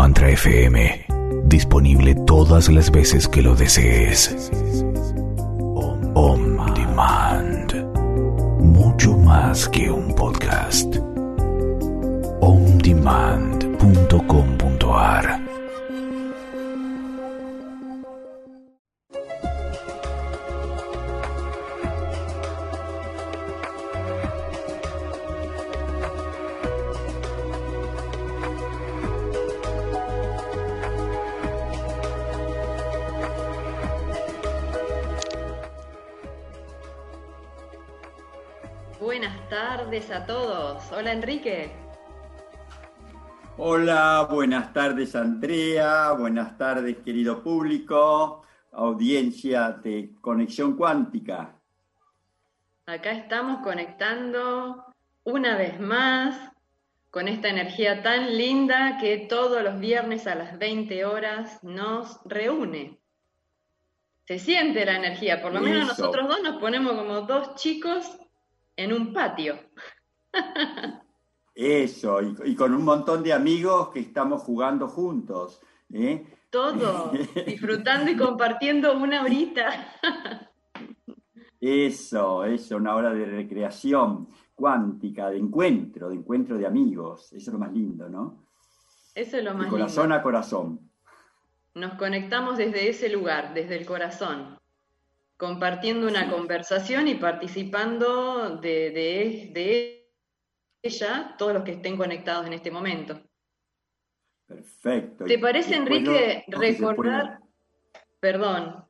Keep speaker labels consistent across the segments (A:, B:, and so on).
A: Mantra FM, disponible todas las veces que lo desees. On Demand, mucho más que un podcast. ondemand.com.ar.
B: Buenas tardes a todos. Hola, Enrique.
C: Hola, buenas tardes, Andrea. Buenas tardes, querido público, audiencia de Conexión Cuántica.
B: Acá estamos conectando una vez más con esta energía tan linda que todos los viernes a las 20 horas nos reúne. Se siente la energía, por lo menos nosotros dos nos ponemos como dos chicos en un patio.
C: Eso, y con un montón de amigos que estamos jugando juntos.
B: Todo, disfrutando y compartiendo una horita.
C: Eso, una hora de recreación cuántica, de encuentro de amigos. Eso es lo más lindo, ¿no?
B: Eso es lo más
C: de corazón
B: lindo.
C: A corazón.
B: Nos conectamos desde ese lugar, desde el corazón, compartiendo una conversación y participando de ella, todos los que estén conectados en este momento.
C: Perfecto.
B: ¿Te parece, Enrique, recordar? Perdón.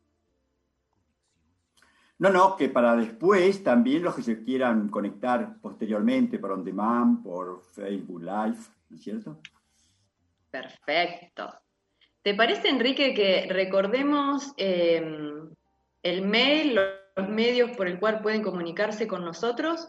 C: No, que para después también los que se quieran conectar posteriormente por On Demand, por Facebook Live, ¿no es cierto?
B: Perfecto. ¿Te parece, Enrique, que recordemos el mail, los medios por el cual pueden comunicarse con nosotros?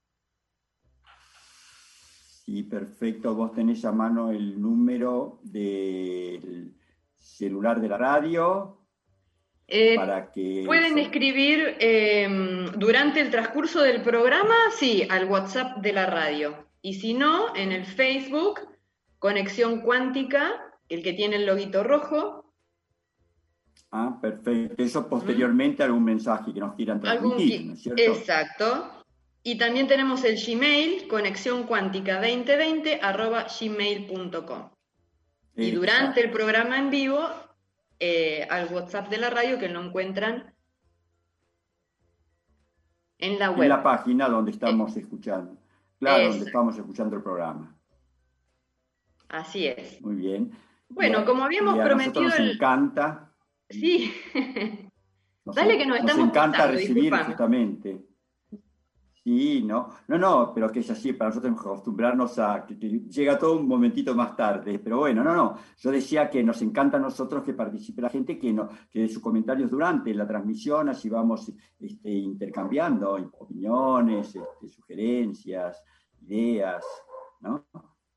C: Sí, perfecto. Vos tenés a mano el número del celular de la radio para que...
B: Pueden escribir durante el transcurso del programa, sí, al WhatsApp de la radio. Y si no, en el Facebook, Conexión Cuántica, el que tiene el loguito rojo.
C: Ah, perfecto. Eso posteriormente algún mensaje que nos quieran transmitir, ¿no es cierto?
B: Exacto. Y también tenemos el Gmail, conexioncuántica2020@gmail.com. Y durante el programa en vivo, al WhatsApp de la radio, que lo encuentran en la web.
C: En la página donde estamos escuchando. Claro, donde estamos escuchando el programa.
B: Así es.
C: Muy bien.
B: Bueno, como habíamos prometido...
C: A nosotros nos encanta.
B: Sí. Dale que nos estamos
C: encanta
B: pasando,
C: recibir
B: disculpame.
C: Justamente. Sí, no, pero que es así, para nosotros tenemos que acostumbrarnos a que llega todo un momentito más tarde, pero bueno, no, yo decía que nos encanta a nosotros que participe la gente, que de sus comentarios durante la transmisión, así vamos intercambiando opiniones, sugerencias, ideas, ¿no?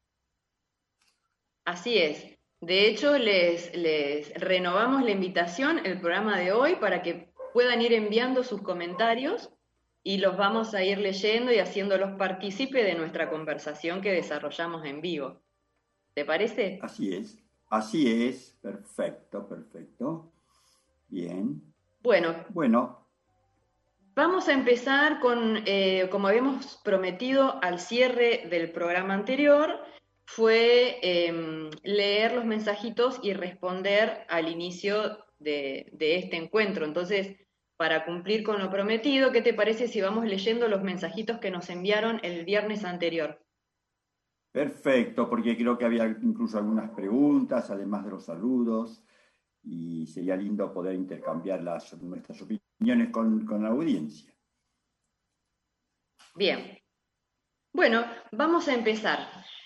B: Así es. De hecho, les renovamos la invitación, el programa de hoy, para que puedan ir enviando sus comentarios y los vamos a ir leyendo y haciéndolos partícipe de nuestra conversación que desarrollamos en vivo. ¿Te parece?
C: Así es, perfecto. Bien.
B: Bueno. Vamos a empezar con, como habíamos prometido al cierre del programa anterior, fue leer los mensajitos y responder al inicio de este encuentro. Entonces, para cumplir con lo prometido, ¿qué te parece si vamos leyendo los mensajitos que nos enviaron el viernes anterior?
C: Perfecto, porque creo que había incluso algunas preguntas, además de los saludos, y sería lindo poder intercambiar nuestras opiniones con la audiencia.
B: Bien. Bueno, vamos a empezar.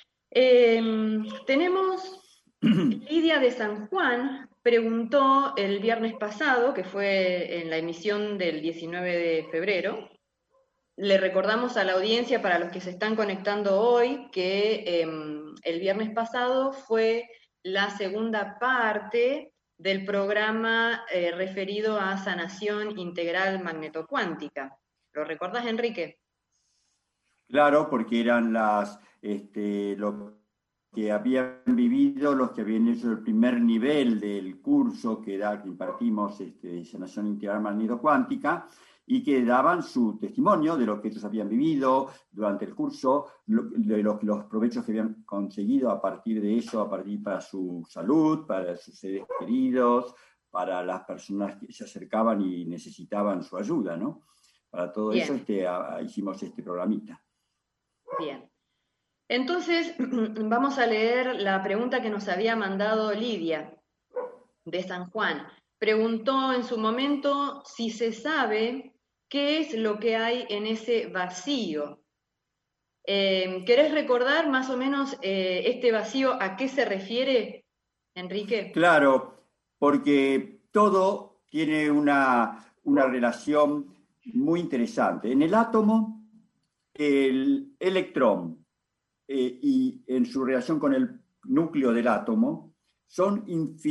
B: Tenemos Lidia de San Juan, preguntó el viernes pasado, que fue en la emisión del 19 de febrero. Le recordamos a la audiencia, para los que se están conectando hoy, que el viernes pasado fue la segunda parte del programa referido a sanación integral magnetocuántica. ¿Lo recordás, Enrique?
C: Claro, porque eran lo que habían vivido, los que habían hecho el primer nivel del curso que impartimos de sanación integral magneto-cuántica, y que daban su testimonio de lo que ellos habían vivido durante el curso, los provechos que habían conseguido a partir de eso, a partir para su salud, para sus seres queridos, para las personas que se acercaban y necesitaban su ayuda, ¿no? Para todo
B: Bien.
C: eso hicimos este programita.
B: Bien. Entonces, vamos a leer la pregunta que nos había mandado Lidia, de San Juan. Preguntó en su momento si se sabe qué es lo que hay en ese vacío. ¿Querés recordar más o menos este vacío a qué se refiere, Enrique?
C: Claro, porque todo tiene una relación muy interesante. En el átomo, el electrón y en su relación con el núcleo del átomo son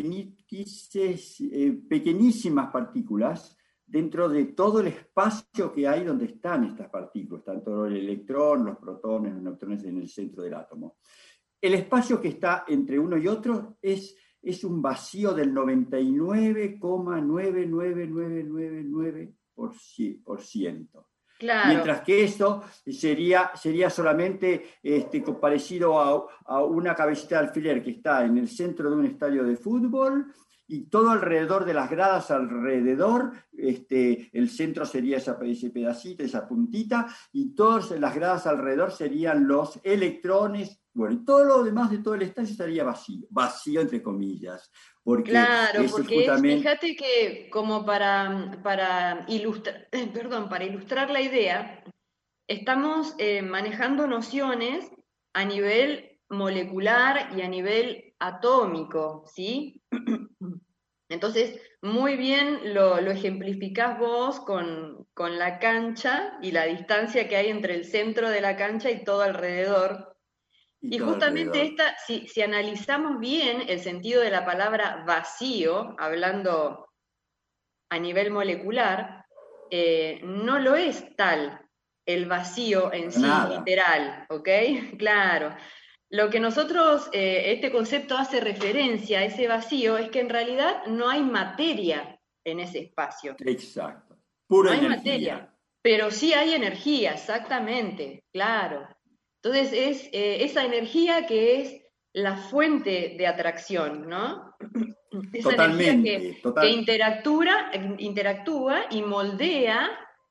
C: pequeñísimas partículas dentro de todo el espacio que hay donde están estas partículas, tanto el electrón, los protones, los neutrones en el centro del átomo. El espacio que está entre uno y otro es un vacío del 99,99999%.
B: Claro.
C: Mientras que eso sería solamente parecido a una cabecita de alfiler que está en el centro de un estadio de fútbol, y todo alrededor de las gradas alrededor, el centro sería ese pedacito, esa puntita, y todas las gradas alrededor serían los electrones. Bueno, y todo lo demás de todo el estadio estaría vacío entre comillas. Porque
B: claro, porque
C: justamente...
B: fíjate que como para ilustrar la idea, estamos manejando nociones a nivel molecular y a nivel atómico, ¿sí? Entonces, muy bien lo ejemplificás vos con la cancha y la distancia que hay entre el centro de la cancha y todo alrededor. Y justamente si analizamos bien el sentido de la palabra vacío, hablando a nivel molecular, no lo es tal el vacío en sí, literal, ¿ok? Claro. Lo que nosotros, este concepto hace referencia a ese vacío es que en realidad no hay materia en ese espacio.
C: Exacto. Pura
B: energía.
C: No hay materia,
B: pero sí hay energía, exactamente, claro. Entonces es esa energía que es la fuente de atracción, ¿no? Esa
C: totalmente,
B: energía que interactúa y moldea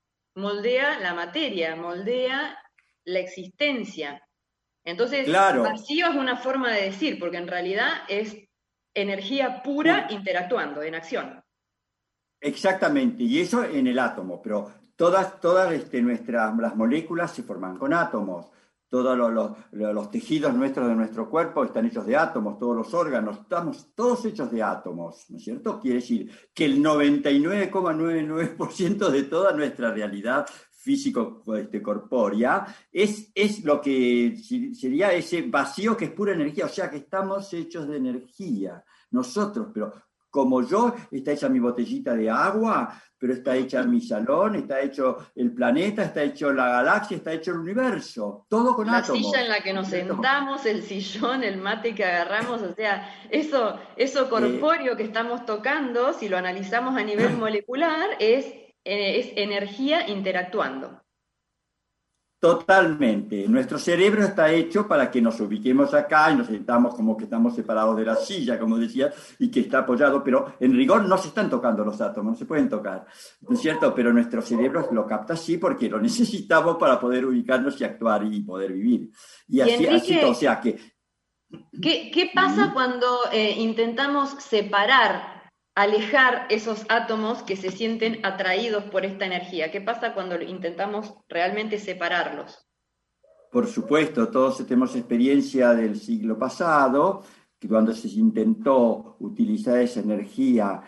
B: la materia, moldea la existencia. Entonces,
C: claro.
B: Vacío es una forma de decir, porque en realidad es energía pura interactuando, en acción.
C: Exactamente, y eso en el átomo, pero todas las moléculas se forman con átomos. Todos los tejidos nuestros de nuestro cuerpo están hechos de átomos, todos los órganos, estamos todos hechos de átomos, ¿no es cierto? Quiere decir que el 99,99% de toda nuestra realidad físico-corpórea es lo que sería ese vacío que es pura energía, o sea que estamos hechos de energía, nosotros, pero como yo, está hecha mi botellita de agua, pero está hecha mi salón, está hecho el planeta, está hecho la galaxia, está hecho el universo, todo con átomos.
B: La silla en la que nos sentamos, el sillón, el mate que agarramos, o sea, eso corpóreo que estamos tocando, si lo analizamos a nivel molecular, es energía interactuando.
C: Totalmente. Nuestro cerebro está hecho para que nos ubiquemos acá y nos sentamos como que estamos separados de la silla, como decía, y que está apoyado, pero en rigor no se están tocando los átomos, no se pueden tocar, ¿no es cierto? Pero nuestro cerebro lo capta así porque lo necesitamos para poder ubicarnos y actuar y poder vivir. Y así, Enrique, o sea que...
B: ¿Qué pasa cuando intentamos alejar esos átomos que se sienten atraídos por esta energía? ¿Qué pasa cuando intentamos realmente separarlos?
C: Por supuesto, todos tenemos experiencia del siglo pasado, que cuando se intentó utilizar esa energía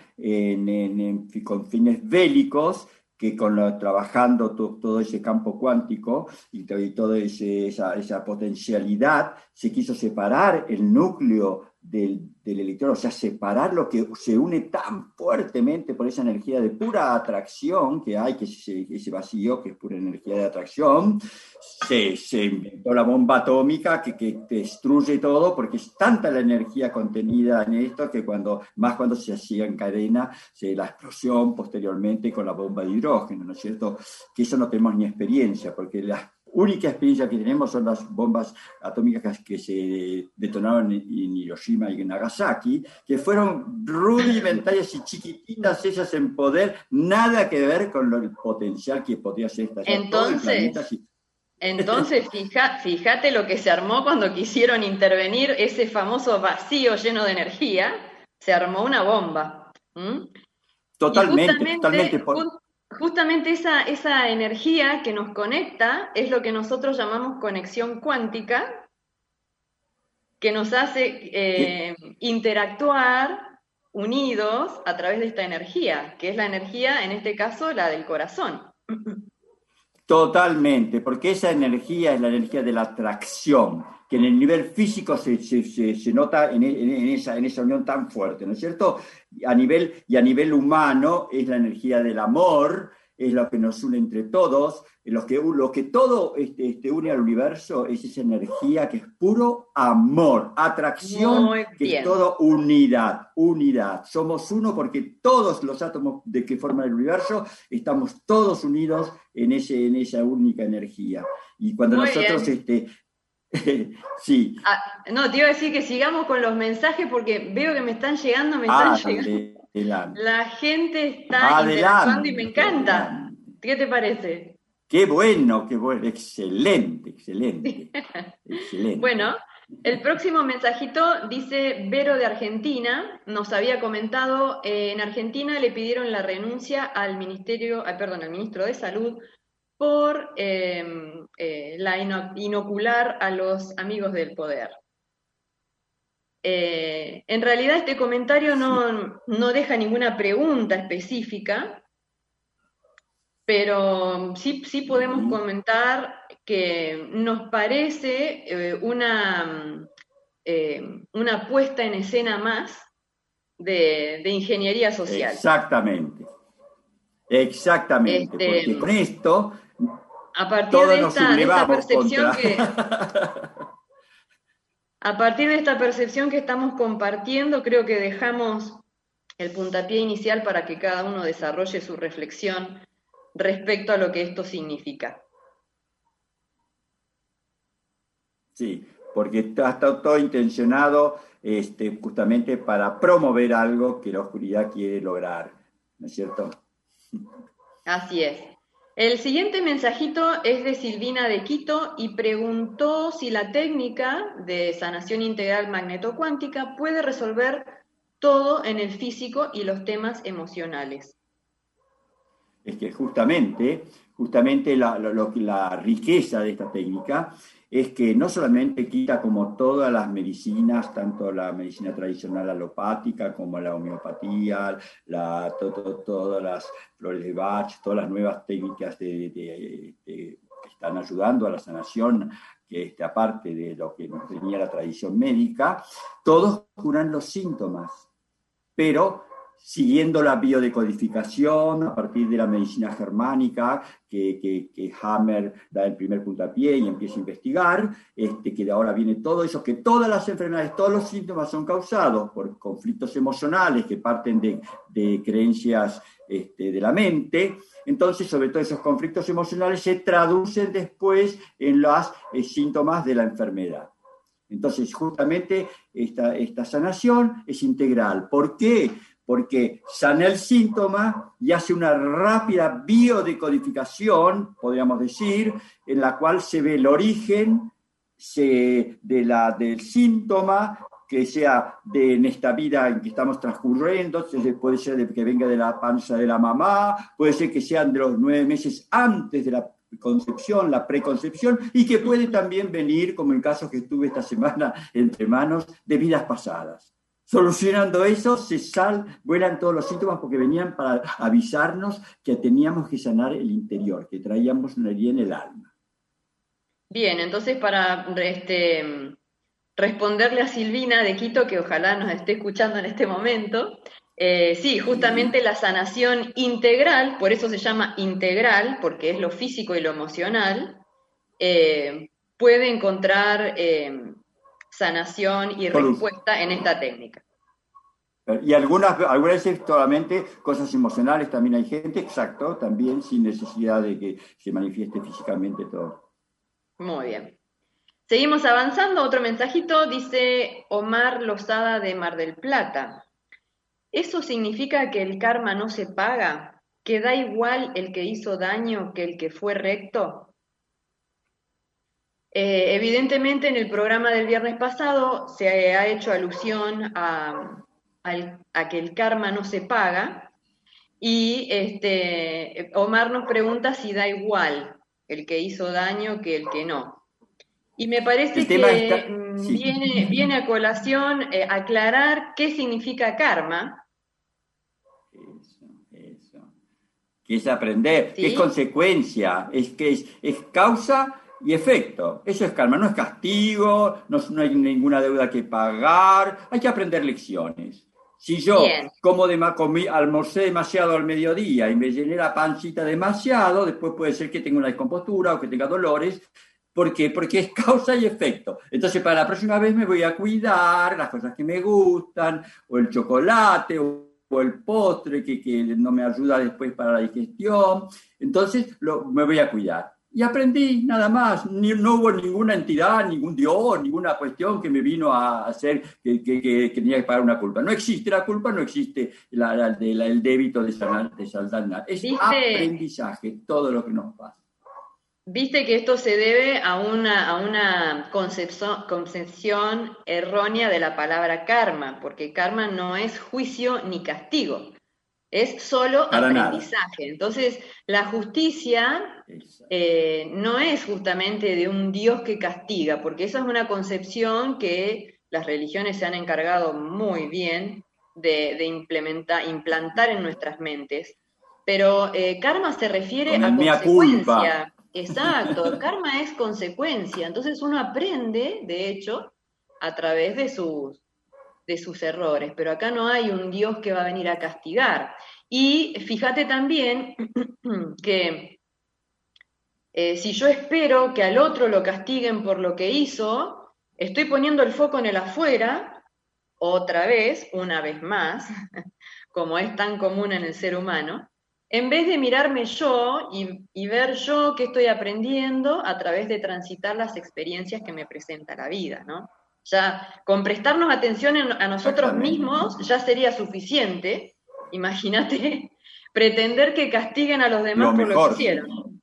C: con fines bélicos, que trabajando todo ese campo cuántico y toda esa potencialidad, se quiso separar el núcleo del electrón, o sea, separar lo que se une tan fuertemente por esa energía de pura atracción que hay, que ese vacío, que es pura energía de atracción, se inventó la bomba atómica que destruye todo, porque es tanta la energía contenida en esto que cuando se hacía en cadena, la explosión posteriormente con la bomba de hidrógeno, ¿no es cierto? Que eso no tenemos ni experiencia, porque la única experiencia que tenemos son las bombas atómicas que se detonaron en Hiroshima y en Nagasaki, que fueron rudimentarias y chiquititas ellas en poder, nada que ver con el potencial que podría ser estallar todo el planeta.
B: Entonces, fíjate lo que se armó cuando quisieron intervenir ese famoso vacío lleno de energía, se armó una bomba.
C: Totalmente.
B: Justamente esa energía que nos conecta es lo que nosotros llamamos conexión cuántica, que nos hace interactuar unidos a través de esta energía, que es la energía, en este caso, la del corazón.
C: Totalmente, porque esa energía es la energía de la atracción, que en el nivel físico se nota en esa unión tan fuerte, ¿no es cierto? A nivel humano es la energía del amor, es lo que nos une entre todos, lo que todo une al universo es esa energía que es puro amor, atracción, que es todo unidad. Somos uno porque todos los átomos de que forman el universo estamos todos unidos en esa única energía. Y cuando nosotros sí.
B: No, te iba a decir que sigamos con los mensajes porque veo que me están llegando.
C: Adelante.
B: La gente está interactuando y me encanta.
C: Adelante.
B: ¿Qué te parece?
C: Qué bueno, excelente.
B: Bueno, el próximo mensajito dice Vero de Argentina, nos había comentado, en Argentina le pidieron la renuncia al ministro de Salud por inocular a los amigos del poder. En realidad este comentario no deja ninguna pregunta específica, pero sí podemos comentar que nos parece una puesta en escena más de ingeniería social.
C: Exactamente, porque con esto
B: a partir
C: todos
B: de
C: nos
B: esta percepción
C: contra...
B: A partir de esta percepción que estamos compartiendo, creo que dejamos el puntapié inicial para que cada uno desarrolle su reflexión respecto a lo que esto significa.
C: Sí, porque está todo intencionado justamente para promover algo que la oscuridad quiere lograr, ¿no es cierto?
B: Así es. El siguiente mensajito es de Silvina de Quito y preguntó si la técnica de sanación integral magnetocuántica puede resolver todo en el físico y los temas emocionales.
C: Es que justamente la riqueza de esta técnica es que no solamente quita como todas las medicinas, tanto la medicina tradicional alopática como la homeopatía, todas las flores de Bach, todas las nuevas técnicas que están ayudando a la sanación, que aparte de lo que nos tenía la tradición médica, todos curan los síntomas, pero siguiendo la biodecodificación a partir de la medicina germánica, que Hammer da el primer puntapié y empieza a investigar, que de ahora viene todo eso, que todas las enfermedades, todos los síntomas son causados por conflictos emocionales que parten de creencias de la mente. Entonces, sobre todo esos conflictos emocionales se traducen después en los síntomas de la enfermedad. Entonces, justamente esta sanación es integral. ¿Por qué? Porque sana el síntoma y hace una rápida biodecodificación, podríamos decir, en la cual se ve el origen del síntoma, que sea en esta vida en que estamos transcurriendo, puede ser de que venga de la panza de la mamá, puede ser que sean de los 9 meses antes de la concepción, la preconcepción, y que puede también venir, como en casos que tuve esta semana entre manos, de vidas pasadas. Solucionando eso, vuelan todos los síntomas porque venían para avisarnos que teníamos que sanar el interior, que traíamos una herida en el alma.
B: Bien, entonces para responderle a Silvina de Quito, que ojalá nos esté escuchando en este momento. Sí, justamente la sanación integral, por eso se llama integral, porque es lo físico y lo emocional, puede encontrar sanación y respuesta en esta técnica.
C: Y algunas veces solamente cosas emocionales también hay gente, exacto, también sin necesidad de que se manifieste físicamente todo.
B: Muy bien. Seguimos avanzando, otro mensajito, dice Omar Lozada de Mar del Plata. ¿Eso significa que el karma no se paga? ¿Que da igual el que hizo daño que el que fue recto? Evidentemente en el programa del viernes pasado se ha hecho alusión a que el karma no se paga, y Omar nos pregunta si da igual el que hizo daño que el que no. Y me parece que sí, viene a colación aclarar qué significa karma.
C: Eso. Que es aprender, ¿sí? Que es consecuencia, es causa y efecto. Eso es karma, no es castigo, no hay ninguna deuda que pagar, hay que aprender lecciones. Si yo almorcé demasiado al mediodía y me llené la pancita demasiado, después puede ser que tenga una descompostura o que tenga dolores. ¿Por qué? Porque es causa y efecto. Entonces, para la próxima vez me voy a cuidar las cosas que me gustan, o el chocolate, o el postre que no me ayuda después para la digestión. Entonces, me voy a cuidar. Y aprendí, nada más. No hubo ninguna entidad, ningún Dios, ninguna cuestión que me vino a hacer que tenía que pagar una culpa. No existe la culpa, no existe el débito de saldar nada. Es aprendizaje, todo lo que nos pasa.
B: Viste que esto se debe a una concepción errónea de la palabra karma, porque karma no es juicio ni castigo, es solo aprendizaje. Nada. Entonces, la justicia no es justamente de un Dios que castiga, porque esa es una concepción que las religiones se han encargado muy bien de implantar en nuestras mentes. Pero karma se refiere a consecuencia. Exacto, karma es consecuencia, entonces uno aprende, de hecho, a través de sus errores, pero acá no hay un Dios que va a venir a castigar. Y fíjate también que si yo espero que al otro lo castiguen por lo que hizo, estoy poniendo el foco en el afuera, otra vez, una vez más, como es tan común en el ser humano, en vez de mirarme yo y ver yo qué estoy aprendiendo a través de transitar las experiencias que me presenta la vida, ¿no? Ya con prestarnos atención a nosotros mismos ya sería suficiente. Imagínate pretender que castiguen a los demás por lo que hicieron.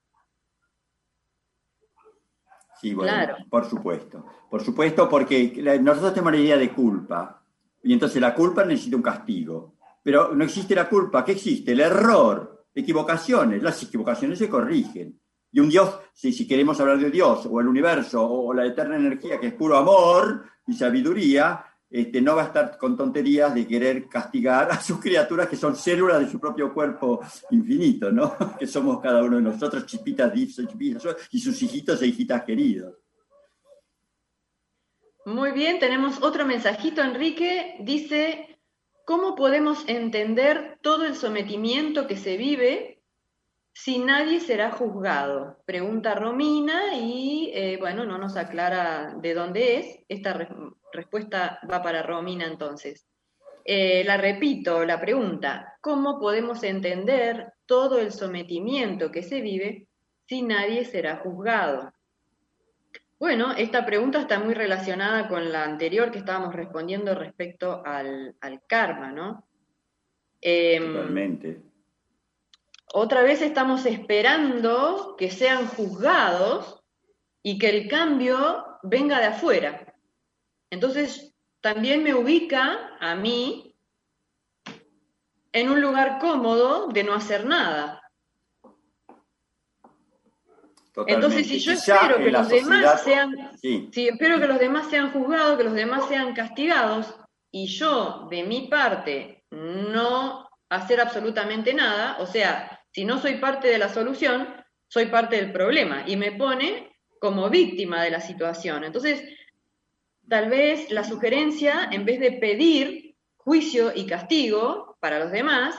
C: Sí, bueno, claro. Por supuesto, porque nosotros tenemos la idea de culpa, y entonces la culpa necesita un castigo, pero no existe la culpa. ¿Qué existe? El error. Equivocaciones, las equivocaciones se corrigen. Y un Dios, si queremos hablar de Dios, o el universo, o la eterna energía, que es puro amor y sabiduría, no va a estar con tonterías de querer castigar a sus criaturas, que son células de su propio cuerpo infinito, ¿no? Que somos cada uno de nosotros, chispitas, y sus hijitos e hijitas queridos.
B: Muy bien, tenemos otro mensajito, Enrique. Dice: ¿cómo podemos entender todo el sometimiento que se vive si nadie será juzgado? Pregunta Romina y, bueno, no nos aclara de dónde es. Esta respuesta va para Romina entonces. La repito, la pregunta: ¿cómo podemos entender todo el sometimiento que se vive si nadie será juzgado? Bueno, esta pregunta está muy relacionada con la anterior que estábamos respondiendo respecto al karma, ¿no?
C: Totalmente.
B: Otra vez estamos esperando que sean juzgados y que el cambio venga de afuera. Entonces, también me ubica a mí en un lugar cómodo de no hacer nada. Totalmente. Entonces, si yo espero que los demás espero que los demás sean juzgados, que los demás sean castigados, y yo, de mi parte, no hacer absolutamente nada, o sea, si no soy parte de la solución, soy parte del problema, y me pone como víctima de la situación. Entonces, tal vez la sugerencia, en vez de pedir juicio y castigo para los demás,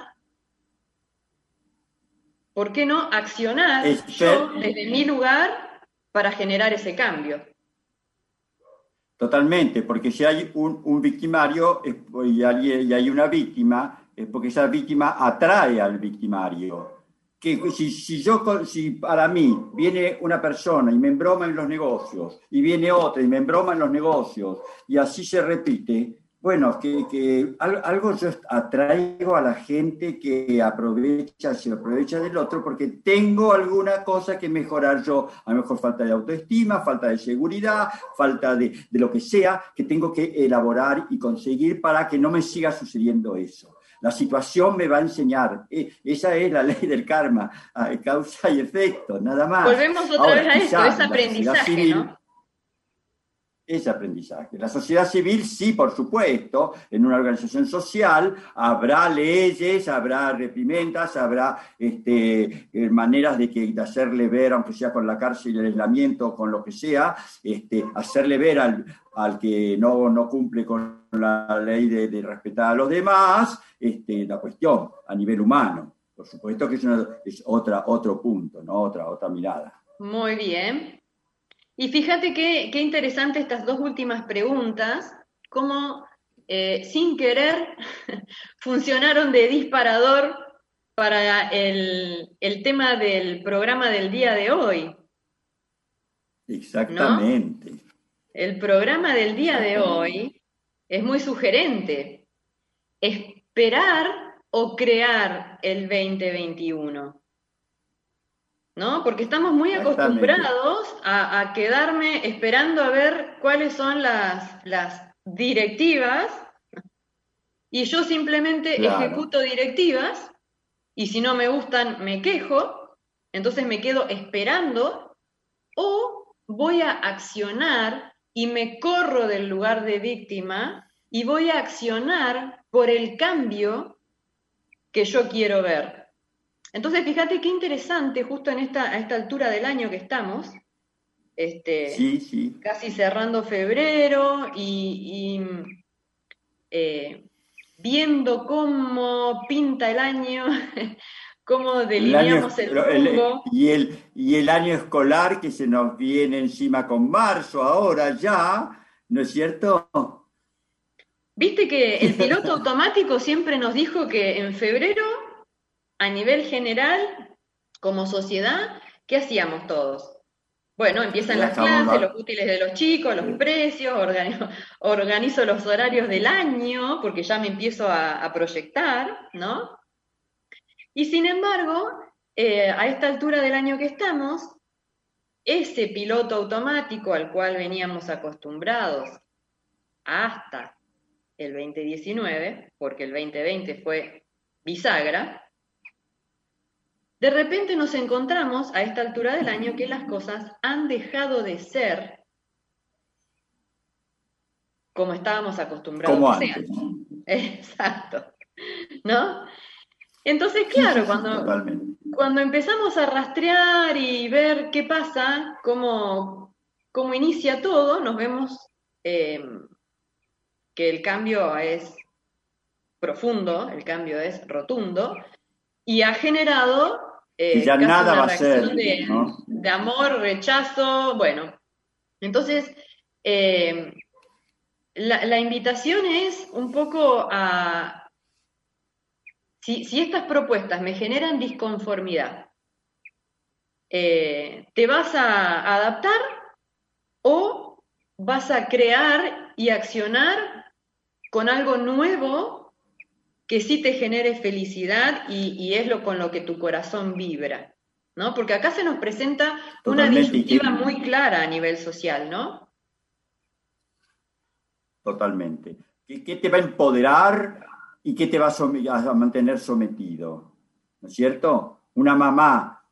B: ¿por qué no accionar yo desde mi lugar para generar ese cambio?
C: Totalmente, porque si hay un victimario y hay una víctima, es porque esa víctima atrae al victimario. Que si para mí viene una persona y me embroma en los negocios, y viene otra y me embroma en los negocios, y así se repite, bueno, que algo yo atraigo a la gente que se aprovecha del otro porque tengo alguna cosa que mejorar yo, a lo mejor falta de autoestima, falta de seguridad, falta de lo que sea, que tengo que elaborar y conseguir para que no me siga sucediendo eso. La situación me va a enseñar. Esa es la ley del karma, causa y efecto, nada más.
B: Volvemos otra vez a esto, es aprendizaje, civil, ¿no?
C: Es aprendizaje. La sociedad civil, sí, por supuesto, en una organización social habrá leyes, habrá reprimendas, habrá maneras de hacerle ver, aunque sea con la cárcel y el aislamiento, con lo que sea, hacerle ver al que no cumple con la ley de respetar a los demás, la cuestión a nivel humano. Por supuesto que es otro punto, ¿no? Otra mirada.
B: Muy bien. Y fíjate qué interesante estas dos últimas preguntas, cómo sin querer funcionaron de disparador para el tema del programa del día de hoy.
C: Exactamente.
B: ¿No? El programa del día de hoy es muy sugerente. Esperar o crear el 2021. ¿No? Porque estamos muy acostumbrados a quedarme esperando a ver cuáles son las directivas y yo simplemente ejecuto directivas y si no me gustan me quejo, entonces me quedo esperando o voy a accionar y me corro del lugar de víctima y voy a accionar por el cambio que yo quiero ver. Entonces, fíjate qué interesante, justo a esta altura del año que estamos,
C: sí.
B: Casi cerrando febrero y viendo cómo pinta el año, cómo delineamos el rumbo.
C: Y el año escolar que se nos viene encima con marzo, ahora ya, ¿no es cierto?
B: Viste que el piloto automático siempre nos dijo que en febrero, a nivel general, como sociedad, ¿qué hacíamos todos? Bueno, empiezan las clases, los útiles de los chicos, los precios, organizo los horarios del año, porque ya me empiezo a proyectar, ¿no? Y sin embargo, a esta altura del año que estamos, ese piloto automático al cual veníamos acostumbrados hasta el 2019, porque el 2020 fue bisagra, de repente nos encontramos a esta altura del año que las cosas han dejado de ser como estábamos acostumbrados
C: como
B: a que
C: antes.
B: sean. Exacto. ¿No? Entonces, claro, cuando empezamos a rastrear y ver qué pasa, cómo inicia todo, nos vemos que el cambio es profundo, el cambio es rotundo, y ha generado
C: y ya
B: casi
C: nada
B: una
C: va a ser,
B: ¿no? de amor, rechazo, bueno. Entonces, la invitación es un poco a, si estas propuestas me generan disconformidad, ¿te vas a adaptar o vas a crear y accionar con algo nuevo que sí te genere felicidad y es con lo que tu corazón vibra, ¿no? Porque acá se nos presenta una disyuntiva muy clara a nivel social, ¿no?
C: Totalmente. ¿Qué te va a empoderar y qué te va a mantener sometido? ¿No es cierto? Una mamá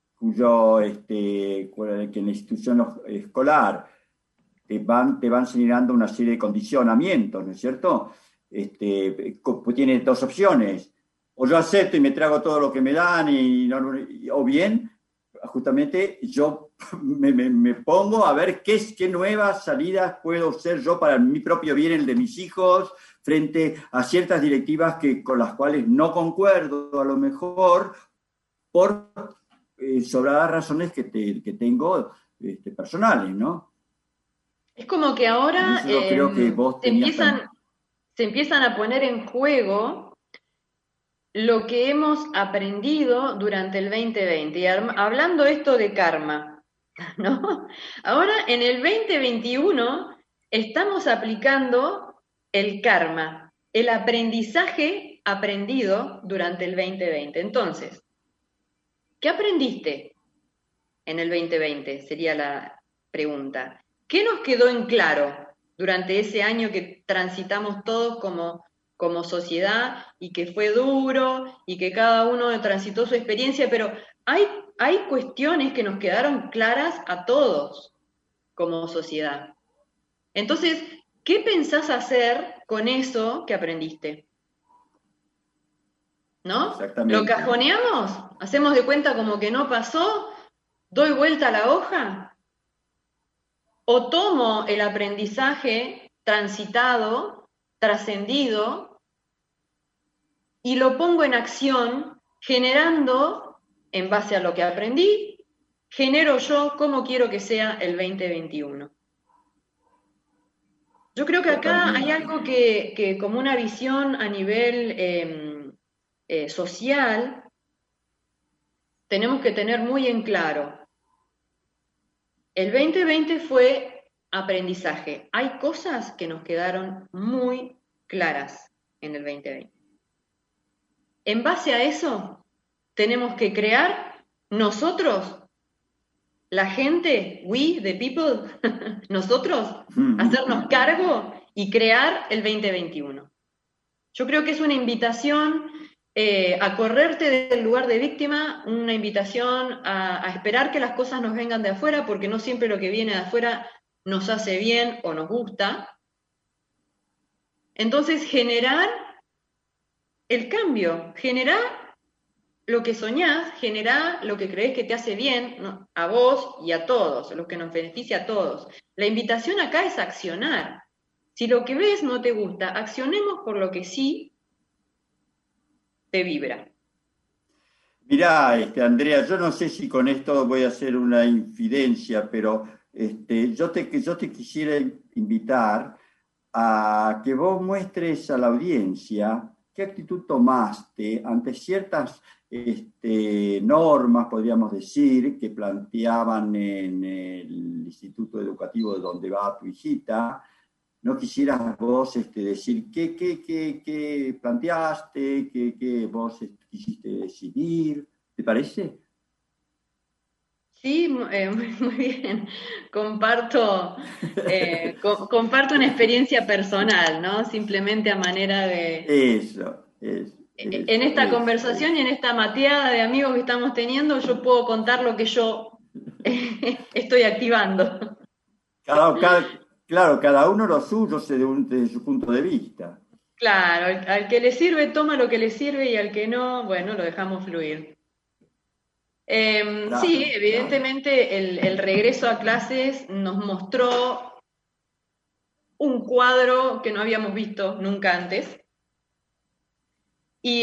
C: que en la institución escolar te van generando una serie de condicionamientos, ¿no es cierto? Tiene dos opciones: o yo acepto y me trago todo lo que me dan, o bien justamente yo me pongo a ver qué nuevas salidas puedo ser yo para mi propio bien, el de mis hijos, frente a ciertas directivas con las cuales no concuerdo a lo mejor, por sobradas razones que tengo personales, ¿no?
B: Es como que ahora
C: Yo creo que vos
B: se empiezan a poner en juego lo que hemos aprendido durante el 2020. Y hablando esto de karma, ¿no? Ahora en el 2021 estamos aplicando el karma, el aprendizaje aprendido durante el 2020. Entonces, ¿qué aprendiste en el 2020? Sería la pregunta. ¿Qué nos quedó en claro durante ese año que transitamos todos como sociedad y que fue duro y que cada uno transitó su experiencia? Pero hay cuestiones que nos quedaron claras a todos como sociedad. Entonces, ¿qué pensás hacer con eso que aprendiste? ¿No?
C: Exactamente.
B: ¿Lo cajoneamos? ¿Hacemos de cuenta como que no pasó? ¿Doy vuelta a la hoja? ¿O tomo el aprendizaje transitado, trascendido, y lo pongo en acción, generando, en base a lo que aprendí, genero yo cómo quiero que sea el 2021? Yo creo que acá hay algo que como una visión a nivel social, tenemos que tener muy en claro. El 2020 fue aprendizaje. Hay cosas que nos quedaron muy claras en el 2020. En base a eso, tenemos que crear nosotros, la gente, we, the people, nosotros, hacernos cargo y crear el 2021. Yo creo que es una invitación a correrte del lugar de víctima, una invitación a esperar que las cosas nos vengan de afuera, porque no siempre lo que viene de afuera nos hace bien o nos gusta. Entonces, generar el cambio, generar lo que soñás, generar lo que crees que te hace bien, ¿no? A vos y a todos, lo que nos beneficia a todos. La invitación acá es accionar. Si lo que ves no te gusta, accionemos por lo que sí te vibra.
C: Mirá, Andrea, yo no sé si con esto voy a hacer una infidencia, pero yo te quisiera invitar a que vos muestres a la audiencia qué actitud tomaste ante ciertas normas, podríamos decir, que planteaban en el instituto educativo de donde va tu hijita. ¿No quisieras vos decir qué planteaste, qué vos quisiste decidir? ¿Te parece?
B: Sí, muy bien. Comparto una experiencia personal, ¿no? Simplemente a manera de...
C: Eso.
B: En esta conversación y en esta mateada de amigos que estamos teniendo, yo puedo contar lo que yo estoy activando.
C: Claro, cada uno lo suyo desde su punto de vista.
B: Claro, al que le sirve toma lo que le sirve y al que no, bueno, lo dejamos fluir.
C: Claro,
B: sí, evidentemente el regreso a clases nos mostró un cuadro que no habíamos visto nunca antes. Y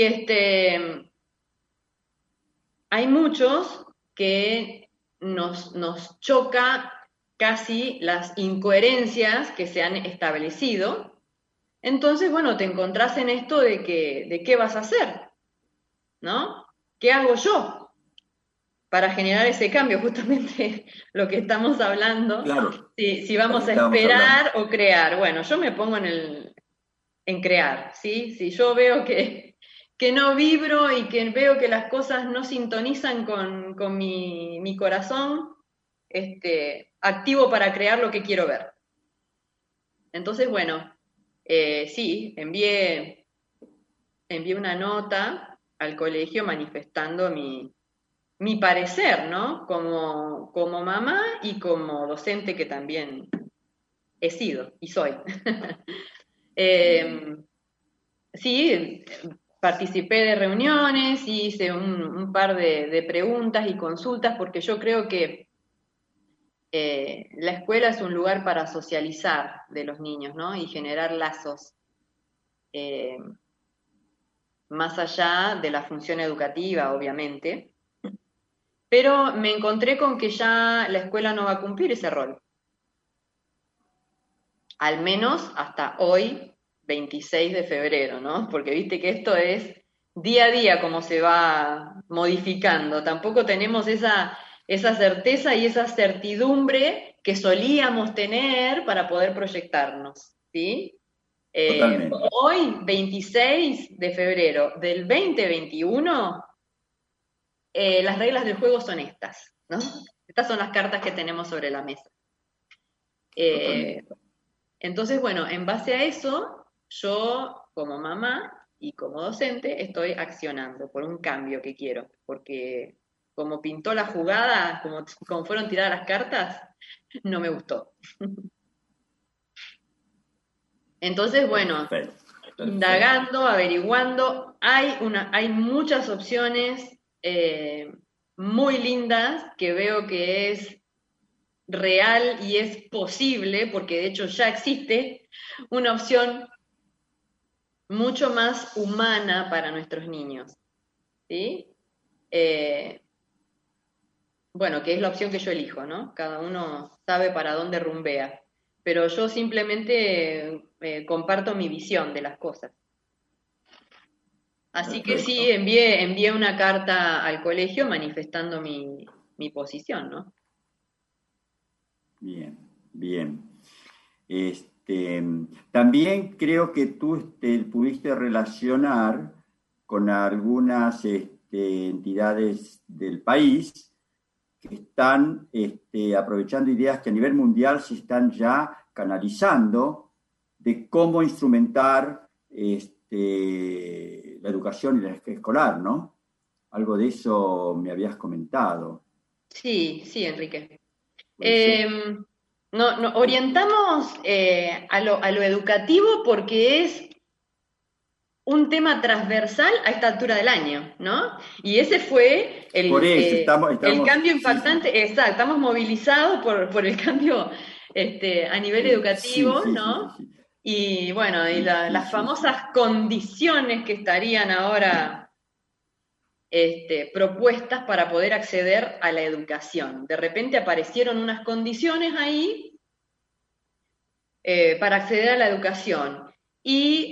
B: hay muchos que nos choca casi las incoherencias que se han establecido. Entonces, bueno, te encontrás en esto de qué vas a hacer, ¿no? ¿Qué hago yo para generar ese cambio? Justamente lo que estamos hablando.
C: Claro.
B: Si vamos a esperar o crear. Bueno, yo me pongo en crear, ¿sí? Si yo veo que no vibro y que veo que las cosas no sintonizan con mi corazón, activo para crear lo que quiero ver. Entonces, bueno, sí, envié una nota al colegio manifestando mi parecer, ¿no? Como mamá y como docente que también he sido y soy. Sí, participé de reuniones y hice un par de preguntas y consultas porque yo creo que la escuela es un lugar para socializar de los niños, ¿no? Y generar lazos, más allá de la función educativa, obviamente. Pero me encontré con que ya la escuela no va a cumplir ese rol. Al menos hasta hoy, 26 de febrero, ¿no? Porque viste que esto es día a día como se va modificando. Tampoco tenemos esa certeza y esa certidumbre que solíamos tener para poder proyectarnos, ¿sí? Hoy, 26 de febrero del 2021, las reglas del juego son estas, ¿no? Estas son las cartas que tenemos sobre la mesa. Entonces, bueno, en base a eso, yo como mamá y como docente estoy accionando por un cambio que quiero, porque como pintó la jugada, como fueron tiradas las cartas, no me gustó. Entonces, bueno, indagando, averiguando, hay muchas opciones muy lindas que veo que es real y es posible, porque de hecho ya existe una opción mucho más humana para nuestros niños, ¿sí? Bueno, que es la opción que yo elijo, ¿no? Cada uno sabe para dónde rumbea, pero yo simplemente comparto mi visión de las cosas. Así que sí, envié una carta al colegio manifestando mi posición, ¿no?
C: Bien, bien. También creo que tú pudiste relacionar con algunas entidades del país que están aprovechando ideas que a nivel mundial se están ya canalizando de cómo instrumentar la educación y la escolar, ¿no? Algo de eso me habías comentado.
B: Sí, Enrique. Orientamos a lo educativo porque es un tema transversal a esta altura del año, ¿no? Y ese fue el cambio impactante. Sí. Exacto, estamos movilizados por el cambio a nivel educativo, ¿no? Sí. Y bueno, y las famosas condiciones que estarían ahora propuestas para poder acceder a la educación. De repente aparecieron unas condiciones ahí para acceder a la educación. Y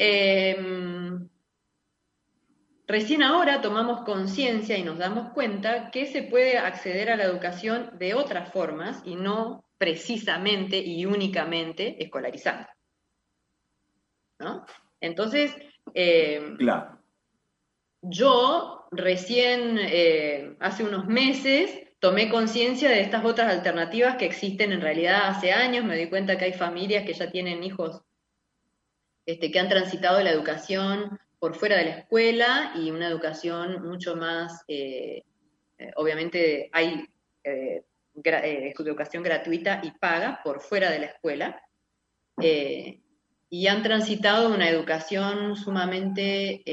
B: recién ahora tomamos conciencia y nos damos cuenta que se puede acceder a la educación de otras formas y no precisamente y únicamente escolarizando, ¿no? Entonces,
C: claro.
B: Yo recién, hace unos meses, tomé conciencia de estas otras alternativas que existen en realidad hace años. Me di cuenta que hay familias que ya tienen hijos que han transitado la educación por fuera de la escuela y una educación mucho más, obviamente hay educación gratuita y paga por fuera de la escuela, y han transitado una educación sumamente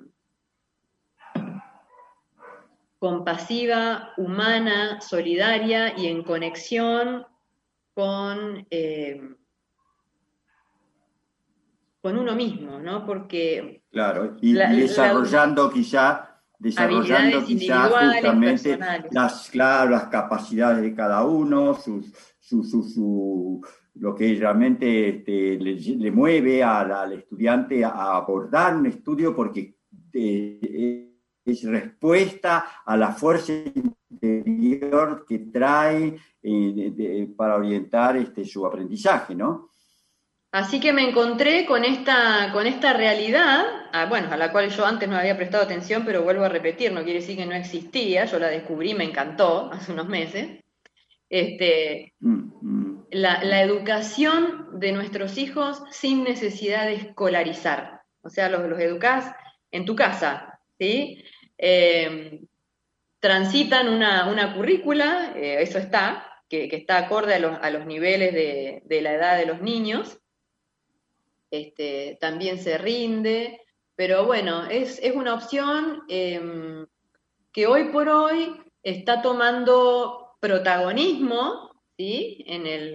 B: compasiva, humana, solidaria y en conexión con uno mismo, ¿no? Porque
C: claro, y desarrollando quizá justamente las capacidades de cada uno, lo que realmente le mueve al estudiante a abordar un estudio, porque es respuesta a la fuerza interior que trae para orientar su aprendizaje, ¿no?
B: Así que me encontré con esta realidad, a la cual yo antes no había prestado atención, pero vuelvo a repetir, no quiere decir que no existía, yo la descubrí, me encantó hace unos meses. La educación de nuestros hijos sin necesidad de escolarizar. O sea, los educás en tu casa, ¿sí? Transitan una currícula, eso está, que está acorde a los niveles de la edad de los niños. También se rinde, Pero bueno, es una opción que hoy por hoy está tomando protagonismo, ¿sí?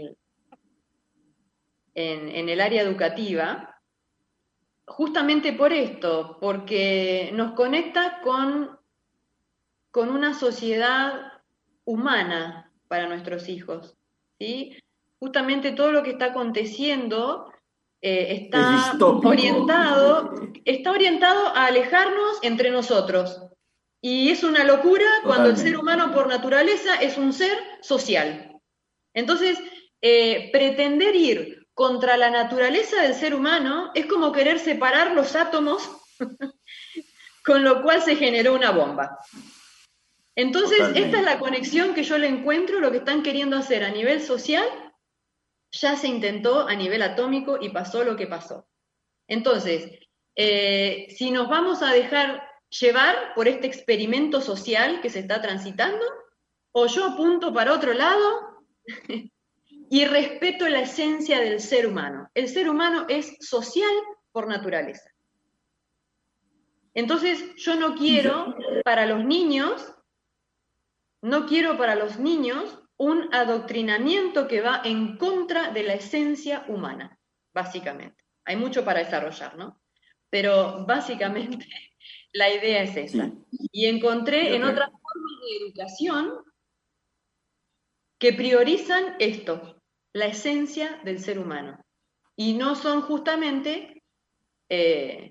B: En el área educativa, justamente por esto, porque nos conecta con una sociedad humana para nuestros hijos, ¿sí? Justamente todo lo que está aconteciendo
C: Es distópico.
B: está orientado a alejarnos entre nosotros. Y es una locura cuando el ser
C: Totalmente.
B: humano por naturaleza es un ser social. Entonces, pretender ir contra la naturaleza del ser humano es como querer separar los átomos, con lo cual se generó una bomba. Entonces, esta es la
C: Totalmente.
B: conexión que yo le encuentro, lo que están queriendo hacer a nivel social, ya se intentó a nivel atómico y pasó lo que pasó. Entonces, si nos vamos a dejar llevar por este experimento social que se está transitando, o yo apunto para otro lado y respeto la esencia del ser humano. El ser humano es social por naturaleza. Entonces, yo no
C: Sí, yo-
B: quiero para los niños un adoctrinamiento que va en contra de la esencia humana, básicamente. Hay mucho para desarrollar, ¿no? Pero básicamente la idea es esa.
C: sí,
B: Y encontré
C: yo
B: en otras
C: creo.
B: formas de educación que priorizan esto, la esencia del ser humano. Y no son justamente eh,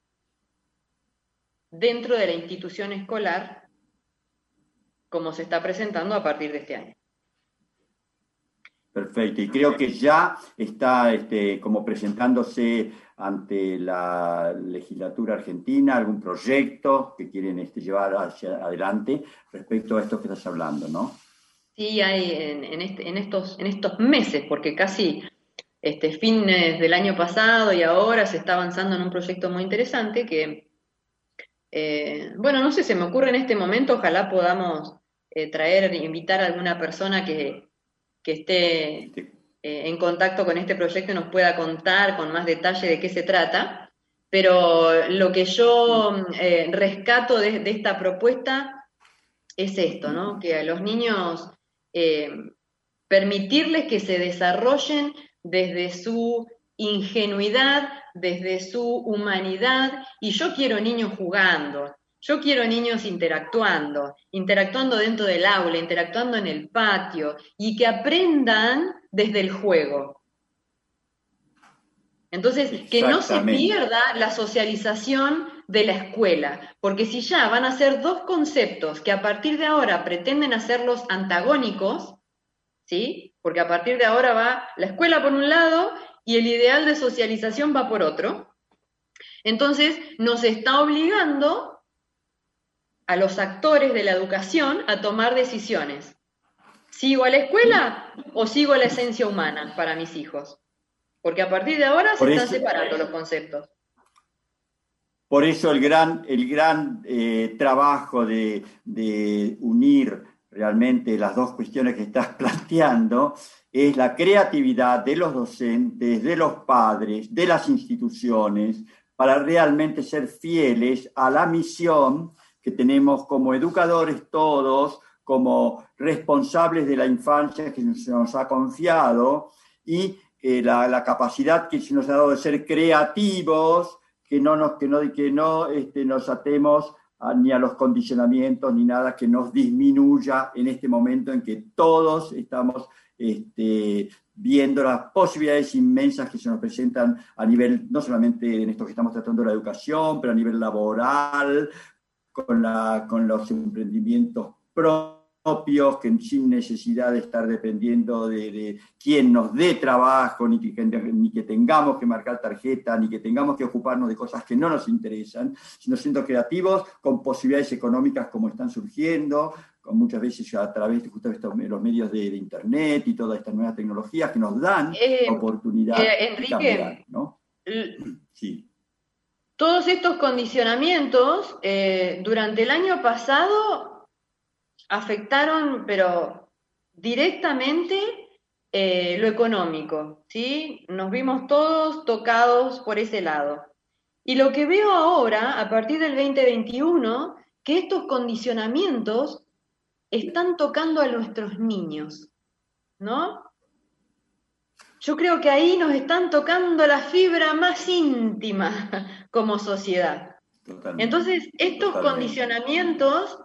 B: dentro de la institución escolar como se está presentando a partir de este año.
C: Perfecto, y creo que ya está como presentándose ante la legislatura argentina algún proyecto que quieren llevar hacia adelante respecto a esto que estás hablando, ¿no?
B: Sí, hay en estos meses, porque casi fines del año pasado y ahora se está avanzando en un proyecto muy interesante que, bueno, no sé, se me ocurre en este momento, ojalá podamos invitar a alguna persona que esté
C: Este,
B: en contacto con este proyecto y nos pueda contar con más detalle de qué se trata. Pero lo que yo
C: sí,
B: rescato de esta propuesta es esto, ¿no? Que a los niños eh, permitirles que se desarrollen desde su ingenuidad, desde su humanidad, y yo quiero niños jugando, yo quiero niños interactuando dentro del aula, interactuando en el patio, y que aprendan desde el juego. Entonces, que no se
C: exactamente.
B: pierda la socialización de la escuela, porque si ya van a ser dos conceptos que a partir de ahora pretenden hacerlos antagónicos, ¿sí? Porque a partir de ahora va la escuela por un lado y el ideal de socialización va por otro. Entonces, nos está obligando a los actores de la educación a tomar decisiones. ¿Sigo a la escuela o sigo la esencia humana para mis hijos? Porque a partir de ahora se
C: Por
B: están
C: eso,
B: separando los conceptos.
C: por eso el gran trabajo de unir realmente las dos cuestiones que estás planteando es la creatividad de los docentes, de los padres, de las instituciones, para realmente ser fieles a la misión que tenemos como educadores todos, como responsables de la infancia que se nos ha confiado y la capacidad que se nos ha dado de ser creativos, que no nos atemos ni a los condicionamientos ni nada que nos disminuya en este momento en que todos estamos viendo las posibilidades inmensas que se nos presentan a nivel, no solamente en esto que estamos tratando de la educación, pero a nivel laboral, con los emprendimientos propios, que sin necesidad de estar dependiendo de quién nos dé trabajo, ni que tengamos que marcar tarjeta, ni que tengamos que ocuparnos de cosas que no nos interesan, sino siendo creativos con posibilidades económicas como están surgiendo, con muchas veces a través de justamente los medios de Internet y todas estas nuevas tecnologías que nos dan la oportunidad de cambiar,
B: Enrique,
C: ¿no? Sí.
B: todos estos condicionamientos durante el año pasado afectaron, pero directamente lo económico, ¿sí? Nos vimos todos tocados por ese lado. Y lo que veo ahora, a partir del 2021, que estos condicionamientos están tocando a nuestros niños, ¿no? Yo creo que ahí nos están tocando la fibra más íntima como sociedad.
C: Totalmente.
B: Entonces, estos
C: Totalmente.
B: condicionamientos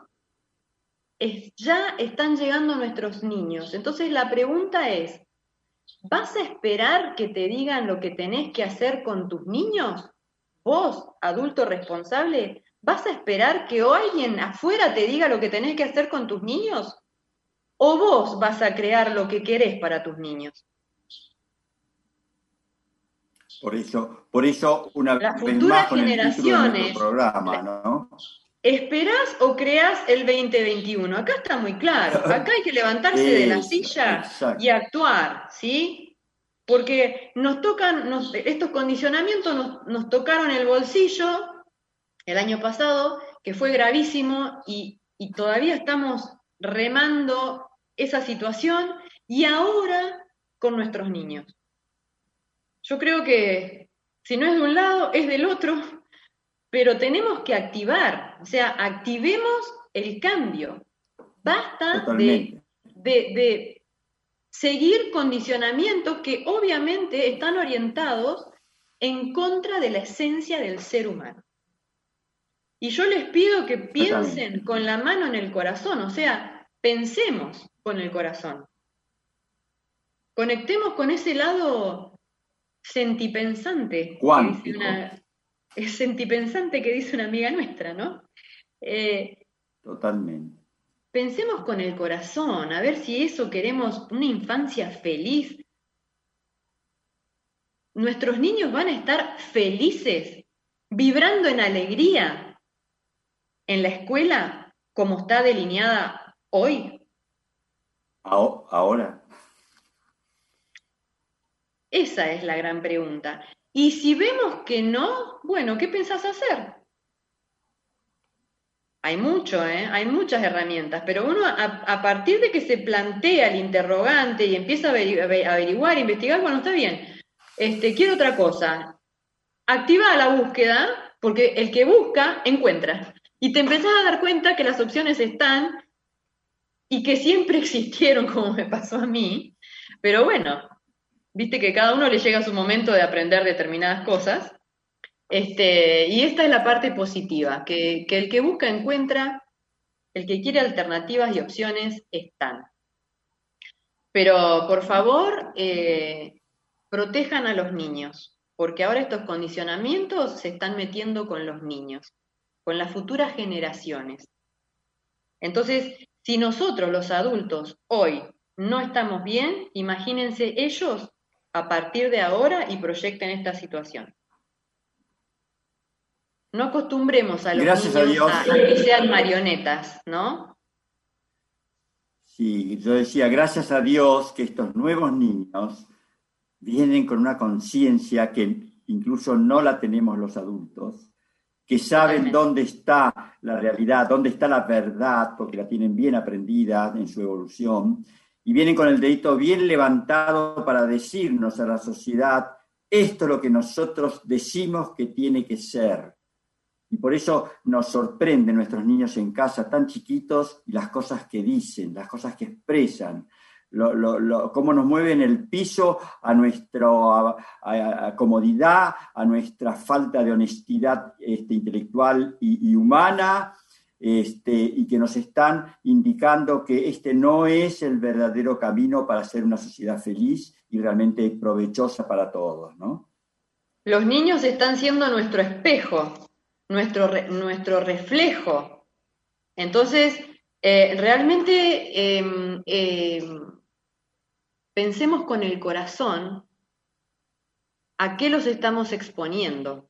B: ya están llegando a nuestros niños. Entonces, la pregunta es, ¿vas a esperar que te digan lo que tenés que hacer con tus niños? Vos, adulto responsable, ¿vas a esperar que alguien afuera te diga lo que tenés que hacer con tus niños? ¿O vos vas a crear lo que querés para tus niños?
C: Por eso una
B: Las
C: vez
B: futuras
C: más con el título de
B: generaciones,
C: nuestro programa, ¿no?
B: ¿esperás o creás el 2021? Acá está muy claro, acá hay que levantarse de la silla
C: Exacto.
B: y actuar, ¿sí? Porque estos condicionamientos nos tocaron el bolsillo el año pasado, que fue gravísimo y todavía estamos remando esa situación, y ahora con nuestros niños. Yo creo que si no es de un lado, es del otro, pero tenemos que activar, o sea, activemos el cambio. Basta de seguir condicionamientos que obviamente están orientados en contra de la esencia del ser humano. Y yo les pido que piensen con la mano en el corazón, o sea, pensemos con el corazón. Conectemos con ese lado sentipensante.
C: Cuántico.
B: Es sentipensante que dice una amiga nuestra, ¿no?
C: Totalmente.
B: Pensemos con el corazón, a ver si eso queremos, una infancia feliz. Nuestros niños van a estar felices, vibrando en alegría en la escuela como está delineada hoy.
C: Ahora.
B: Esa es la gran pregunta. Y si vemos que no, bueno, ¿qué pensás hacer? Hay mucho, hay muchas herramientas, pero uno a partir de que se plantea el interrogante y empieza a averiguar, investigar, bueno, está bien, quiero otra cosa. Activa la búsqueda, porque el que busca, encuentra. Y te empezás a dar cuenta que las opciones están y que siempre existieron, como me pasó a mí, pero bueno, viste que cada uno le llega su momento de aprender determinadas cosas. Y esta es la parte positiva, que el que busca encuentra, el que quiere alternativas y opciones están. Pero por favor, protejan a los niños, porque ahora estos condicionamientos se están metiendo con los niños, con las futuras generaciones. Entonces, si nosotros los adultos hoy no estamos bien, imagínense ellos a partir de ahora y proyecten esta situación. No acostumbremos a los niños a que sean marionetas, ¿no?
C: Sí, yo decía, gracias a Dios que estos nuevos niños vienen con una conciencia que incluso no la tenemos los adultos, que saben dónde está la realidad, dónde está la verdad, porque la tienen bien aprendida en su evolución, y vienen con el dedito bien levantado para decirnos a la sociedad, esto es lo que nosotros decimos que tiene que ser. Y por eso nos sorprenden nuestros niños en casa tan chiquitos y las cosas que dicen, las cosas que expresan, cómo nos mueven el piso a nuestra comodidad, a nuestra falta de honestidad intelectual y humana, y que nos están indicando que este no es el verdadero camino para ser una sociedad feliz y realmente provechosa para todos, ¿no?
B: Los niños están siendo nuestro espejo, nuestro reflejo. Entonces, realmente pensemos con el corazón a qué los estamos exponiendo.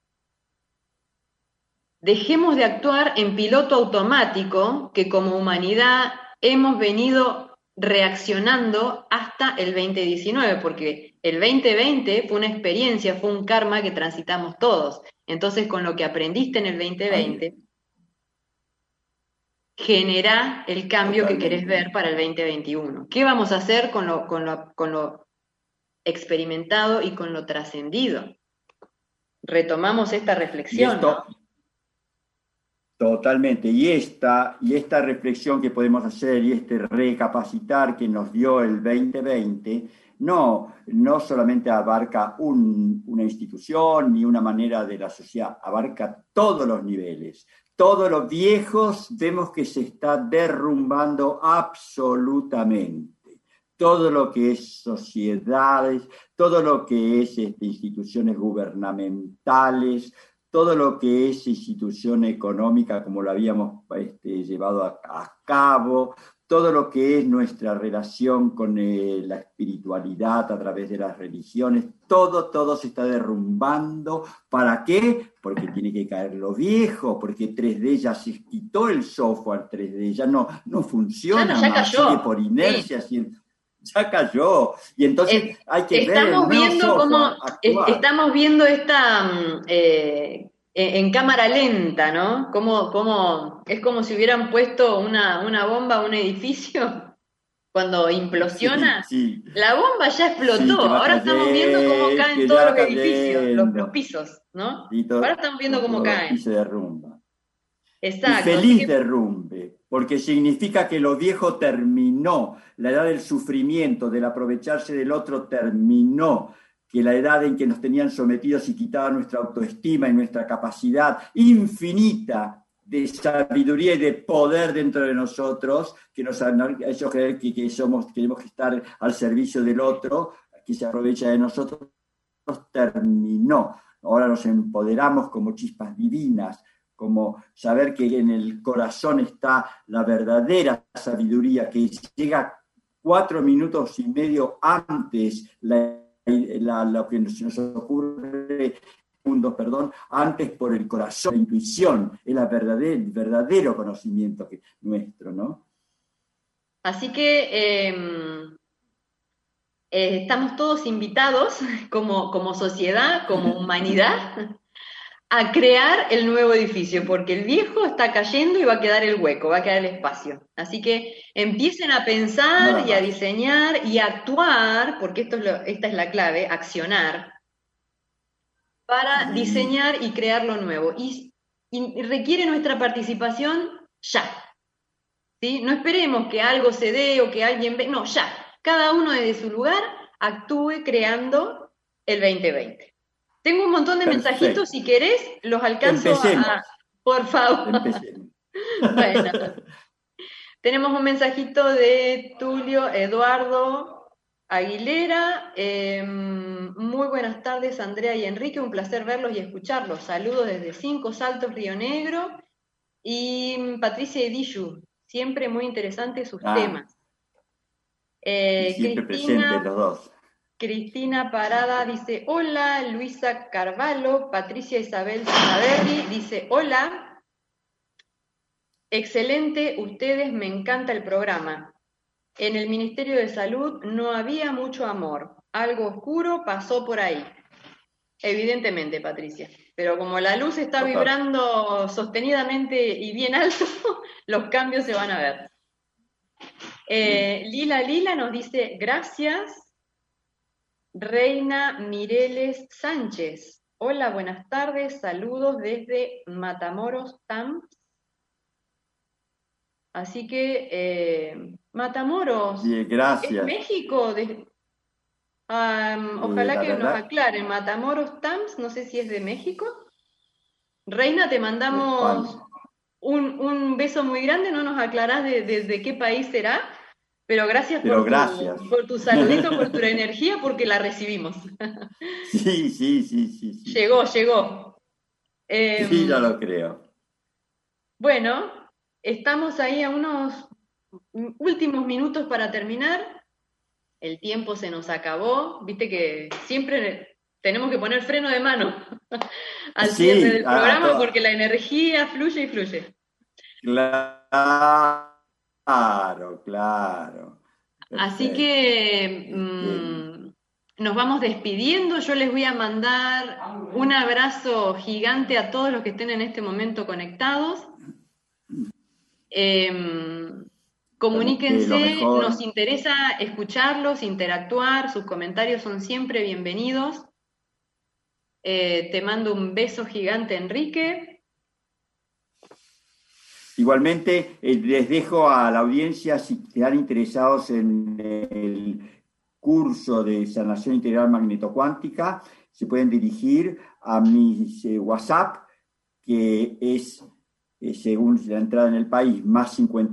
B: Dejemos de actuar en piloto automático que como humanidad hemos venido reaccionando hasta el 2019, porque el 2020 fue una experiencia, fue un karma que transitamos todos. Entonces, con lo que aprendiste en el 2020, genera el cambio que querés ver para el 2021. ¿Qué vamos a hacer con lo experimentado y con lo trascendido? retomamos esta
C: Y
B: reflexión,
C: esto,
B: ¿no?
C: totalmente. Y esta reflexión que podemos hacer y este recapacitar que nos dio el 2020, no solamente abarca una institución ni una manera de la sociedad, abarca todos los niveles. Todos los viejos vemos que se está derrumbando absolutamente. Todo lo que es sociedades, todo lo que es instituciones gubernamentales, todo lo que es institución económica como lo habíamos llevado a cabo, todo lo que es nuestra relación con la espiritualidad a través de las religiones, todo se está derrumbando. ¿Para qué? Porque tiene que caer lo viejo, porque 3D ya se quitó el software 3D, ya no funciona
B: ya
C: más,
B: cayó.
C: sigue por inercia,
B: Sí.
C: Ya cayó. Y entonces hay que ver el
B: Estamos
C: nuevo
B: viendo
C: software actuar.
B: estamos viendo esta en cámara lenta, ¿no? Es como si hubieran puesto una bomba a un edificio cuando implosiona.
C: Sí,
B: La bomba ya explotó.
C: sí, que va
B: Ahora estamos viendo cómo
C: cayendo,
B: caen
C: que
B: todos
C: ya
B: los edificios, los
C: cayendo.
B: pisos, ¿no?
C: Y
B: Ahora estamos viendo cómo
C: todo
B: caen.
C: y se derrumba. Y
B: Exacto. Así
C: feliz
B: que,
C: derrumbe, porque significa que lo viejo terminó, la edad del sufrimiento, del aprovecharse del otro terminó, que la edad en que nos tenían sometidos y quitaba nuestra autoestima y nuestra capacidad infinita de sabiduría y de poder dentro de nosotros, que nos han hecho creer que queremos estar al servicio del otro, que se aprovecha de nosotros, terminó. Ahora nos empoderamos como chispas divinas, como saber que en el corazón está la verdadera sabiduría, que llega 4 minutos y medio antes lo que nos ocurre, antes por el corazón, la intuición, es el verdadero conocimiento nuestro, ¿no?
B: así que estamos todos invitados como sociedad, como humanidad, a crear el nuevo edificio, porque el viejo está cayendo y va a quedar el hueco, va a quedar el espacio. Así que empiecen a pensar y a diseñar y a actuar, porque esta es la clave, accionar, para diseñar y crear lo nuevo. Y requiere nuestra participación ya. ¿Sí? No esperemos que algo se dé o que alguien ve, no, ya. Cada uno desde su lugar actúe creando el 2020. Tengo un montón de mensajitos, si querés, los alcanzo a... Por favor.
C: Empecemos.
B: Bueno, tenemos un mensajito de Tulio Eduardo Aguilera. Muy buenas tardes, Andrea y Enrique, un placer verlos y escucharlos. Saludos desde 5 Saltos, Río Negro. Y Patricia Edillu, siempre muy interesantes sus temas.
C: Siempre presentes los dos.
B: Cristina Parada dice, hola. Luisa Carvalho. Patricia Isabel Saberri dice, hola. Excelente, ustedes, me encanta el programa. En el Ministerio de Salud no había mucho amor. Algo oscuro pasó por ahí. Evidentemente, Patricia. Pero como la luz está vibrando sostenidamente y bien alto, los cambios se van a ver. Lila nos dice, gracias. Reina Mireles Sánchez. Hola, buenas tardes, saludos desde Matamoros, Tams. Así que, Matamoros,
C: Bien, gracias.
B: ¿es México? Ojalá que nos aclaren. Matamoros, Tams, no sé si es de México. Reina, te mandamos un beso muy grande, no nos aclarás de qué país será. Pero gracias por tu saludito, por tu energía, porque la recibimos.
C: Sí.
B: Llegó.
C: Sí, ya lo creo.
B: Bueno, estamos ahí a unos últimos minutos para terminar. El tiempo se nos acabó. Viste que siempre tenemos que poner freno de mano al cierre del programa porque la energía fluye y fluye.
C: Claro. Perfecto.
B: Así que nos vamos despidiendo. Yo les voy a mandar un abrazo gigante a todos los que estén en este momento conectados. Comuníquense, nos interesa escucharlos, interactuar, sus comentarios son siempre bienvenidos. Te mando un beso gigante, Enrique.
C: Igualmente, les dejo a la audiencia, si están interesados en el curso de sanación integral magnetocuántica, se pueden dirigir a mi WhatsApp, que es, según la entrada en el país, más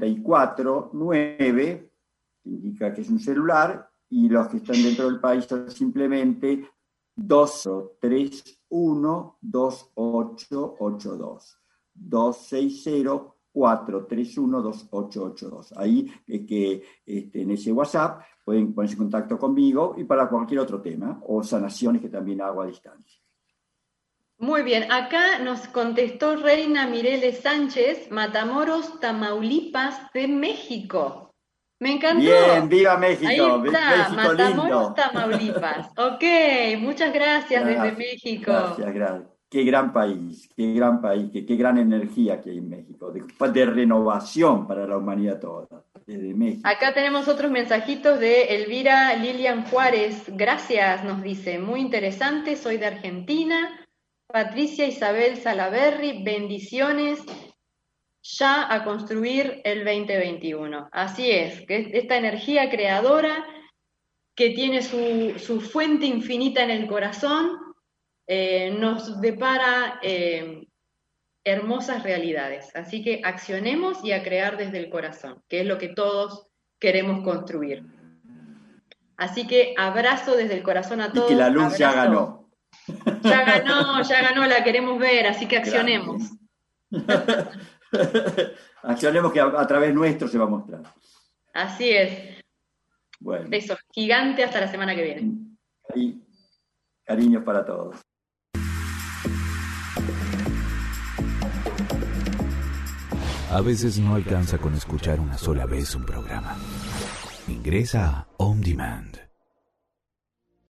C: 549, que indica que es un celular, y los que están dentro del país son simplemente 231-2882. 260-431-2882. Ahí que en ese WhatsApp pueden ponerse en contacto conmigo y para cualquier otro tema, o sanaciones que también hago a distancia.
B: Muy bien, acá nos contestó Reina Mireles Sánchez, Matamoros, Tamaulipas, de México. Me encantó.
C: Bien, viva México.
B: Ahí está,
C: México
B: Matamoros,
C: lindo.
B: Tamaulipas. Ok, muchas gracias desde México.
C: Gracias. Qué gran país, qué gran energía que hay en México, de renovación para la humanidad toda, desde México.
B: Acá tenemos otros mensajitos de Elvira Lilian Juárez. Gracias, nos dice, muy interesante, soy de Argentina. Patricia Isabel Salaberry, bendiciones, ya a construir el 2021. Así es, que esta energía creadora que tiene su fuente infinita en el corazón, nos depara hermosas realidades. Así que accionemos y a crear desde el corazón, que es lo que todos queremos construir. Así que abrazo desde el corazón a todos.
C: Y que la luz
B: abrazo.
C: ya ganó.
B: Ya ganó, la queremos ver, así que accionemos.
C: Accionemos, que a través nuestro se va a mostrar.
B: Así es.
C: Bueno.
B: Beso gigante, hasta la semana que viene.
C: Y cariños para todos.
A: A veces no alcanza con escuchar una sola vez un programa. Ingresa a On Demand